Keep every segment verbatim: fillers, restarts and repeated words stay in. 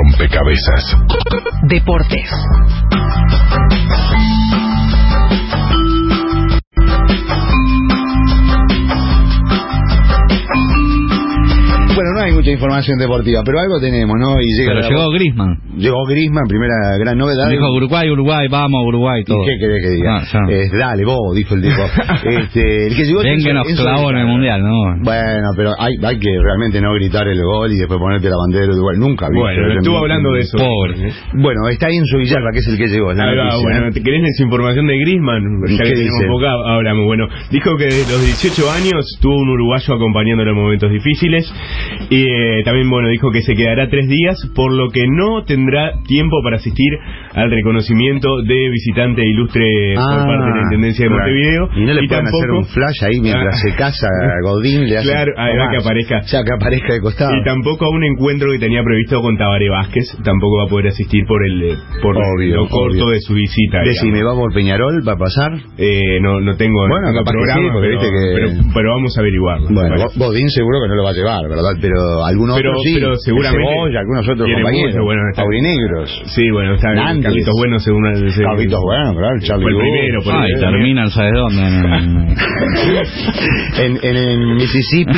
Rompecabezas. Deportes. Bueno, no hay mucha información deportiva, pero algo tenemos, ¿no? Y llega pero la... llegó Griezmann. Llegó Griezmann, primera gran novedad. Dijo Uruguay, Uruguay, vamos, Uruguay, todo. ¿Y qué querés que diga? No, eh, dale, vos, dijo el tipo. este, el que llegó... Ven que nos clavó en el Mundial, ¿no? Bueno, pero hay, hay que realmente no gritar el gol y después ponerte la bandera de Uruguay. Nunca vi. Bueno, estuvo hablando de eso. Pobre. Bueno, está ahí en su Villalba, que es el que llegó. La Ahora, noticia, bueno, ¿eh? ¿te querés esa información de Griezmann? Ya que tenemos dice? poca, hablamos. Bueno, dijo que desde los dieciocho años tuvo un uruguayo acompañándolo en momentos difíciles. Y eh, también, bueno, dijo que se quedará tres días, por lo que no tendrá tiempo para asistir al reconocimiento de visitante ilustre Ah, por parte de la Intendencia de claro. Montevideo. Y no le y pueden tampoco, hacer un flash ahí mientras Ah. se casa Godín, le hacen... Claro, ahí va, Tomás, que aparezca. Ya que aparezca de costado. Y tampoco a un encuentro que tenía previsto con Tabaré Vázquez, tampoco va a poder asistir por el eh, por Obvio, lo corto obvio. de su visita. Decime, ¿va por Peñarol? ¿Va a pasar? Eh, no, no tengo, Bueno, no tengo capaz que programa, sí, porque pero, viste que- pero, pero vamos a averiguarlo. Bueno, Parece. Godín seguro que no lo va a llevar, ¿verdad? Pero algunos Pero- otros sí. pero seguramente Cebolla, algunos otros tiene compañeros. mucho, bueno, está- Aurinegros. Sí, bueno, está bien. Nantes. Carlitos Bueno, según el... según- Carlitos Bueno, claro, Charlie Fue el Wu. primero, por Ah, y el- terminan, ¿sabes dónde? En, en- en, en, en Mississippi.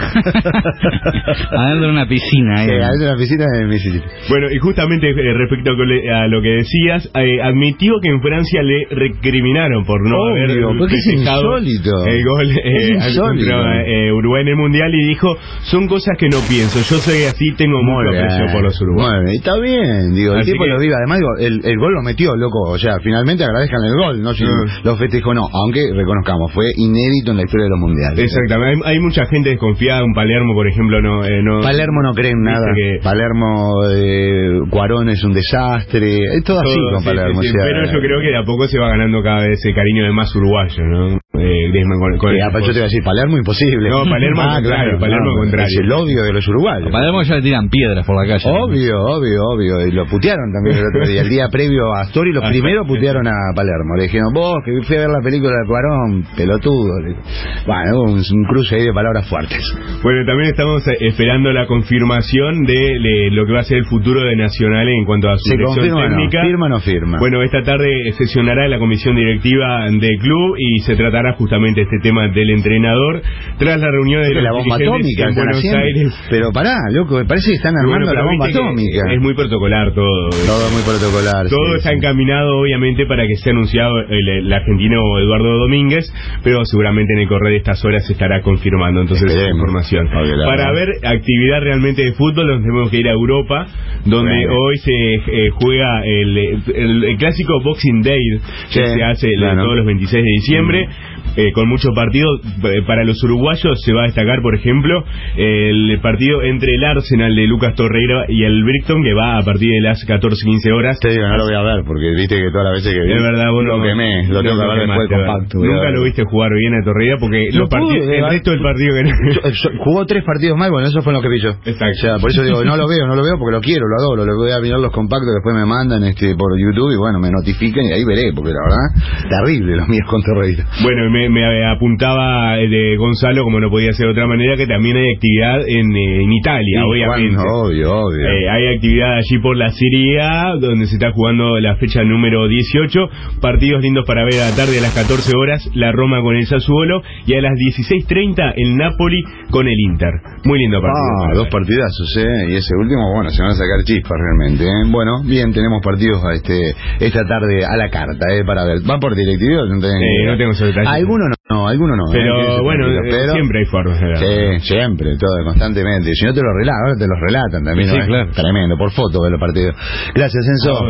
adentro de una piscina. Sí, Ahí. hay una piscina en Mississippi. Bueno, y justamente eh, respecto a, cole- a lo que decías, eh, admitió que en Francia le recriminaron por no Obvio, haber porque es festejado insólito. el gol eh, Es insólito. contra eh, Uruguay en el Mundial, y dijo, son cosas que no pienso, yo soy así, tengo mucho aprecio por los uruguayos. Bueno, está bien, digo, el Así tipo que- lo vive. Además, digo, el, el gol lo metió, loco. O sea, finalmente agradezcan el gol, no si Mm. lo festejó, no. Aunque reconozcamos, fue inédito en la historia de los mundiales. Exactamente, hay, hay mucha gente desconfiada, un Palermo, por ejemplo, no... eh, no Palermo no cree en Viste nada. que- Palermo, eh, Cuarón es un desastre. Es todo, así todo, con sí, Palermo. sí, sí, o sea, pero yo creo que de a poco se va ganando cada vez ese cariño de más uruguayo, ¿no? Eh, Griezmann con, con eh, el- ah, yo te iba a decir, Palermo imposible. No, Palermo al contrario, Palermo al contrario. Es el odio de los uruguayos. A Palermo ya le tiran piedras por la calle. Obvio, obvio, obvio. Y lo putearon también el otro día. El día previo a Astori, los Ah, primeros sí. putearon a Palermo. Le dijeron, vos que fui a ver la película de Cuarón, pelotudo. Le- Bueno, hubo un, un cruce ahí de palabras fuertes. Bueno, también estamos eh, esperando la confirmación de, de lo que va a ser el futuro de Nacional en cuanto a su ¿Se dirección confirma o no? técnica. ¿Firma o no firma? Bueno, esta tarde sesionará la comisión directiva del club y se tratará justamente este tema del entrenador tras la reunión de Creo que los la bomba dirigentes atómica en están Buenos haciendo. Aires. Pero pará, loco, me parece que están Bueno, armando pero la bomba viste que atómica. Es muy protocolar todo. Todo muy protocolar. Todo sí, está sí. encaminado, obviamente, para que sea anunciado el, el argentino Eduardo Domínguez, pero seguramente en el correr de estas horas se estará confirmando entonces esa Esperemos. información. Porque la Para verdad- ver actividad realmente de fútbol, nos tenemos que ir a Europa, donde Bueno. hoy se eh, juega el, el, el clásico Boxing Day, que Sí, se hace el- claro. todos los veintiséis de diciembre. Eh, con muchos partidos. Eh, para los uruguayos se va a destacar, por ejemplo, el partido entre el Arsenal de Lucas Torreira y el Brixton, que va a partir de las catorce quince horas. Te digo, no lo voy a ver, porque viste que todas las veces que vi, Es verdad, vos lo no- quemé, lo no tengo que ver quemaste, después ¿verdad? compacto. voy a Nunca ver. lo viste jugar bien a Torreira, porque Lo los partidos, pude, el ¿verdad? resto del partido que Yo- yo- jugó tres partidos mal, bueno, eso fue lo que vi yo. Exacto. O sea, por eso digo, no lo veo, no lo veo porque lo quiero, lo adoro, le voy a mirar los compactos, después me mandan este por YouTube y bueno, me notifican y ahí veré, porque la verdad, terrible los míos con Torreira. Bueno, me, me apuntaba de Gonzalo, como no podía ser de otra manera, que también hay actividad en, eh, en Italia, Sí, obviamente. Juan, obvio, obvio. Eh, hay actividad allí por la Serie A, donde se está jugando la fecha número dieciocho. Partidos lindos para ver a la tarde a las catorce horas, la Roma con el Sassuolo, y a las dieciséis treinta el Napoli con el Inter. Muy lindo partido. Ah, dos partidazos, ¿eh? Y ese último, bueno, se van a sacar chispas realmente, ¿eh? Bueno, bien, tenemos partidos a este esta tarde a la carta, ¿eh? Para ver. ¿Va por directivo? No, tengo Eh, no tengo esos detalles. Alguno no, no, alguno no. Pero ¿eh? Ese bueno, partido, eh, pero- siempre hay formas. ¿verdad? Sí, siempre, todo, constantemente. Si no te lo relatan, ahora te los relatan también. Sí, ¿no? claro. Tremendo, por foto de los partidos. Gracias, Enzo.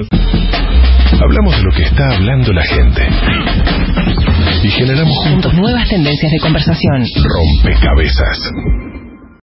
Hablamos de lo que está hablando la gente. Y generamos juntos Nuevas tendencias de conversación. rompecabezas.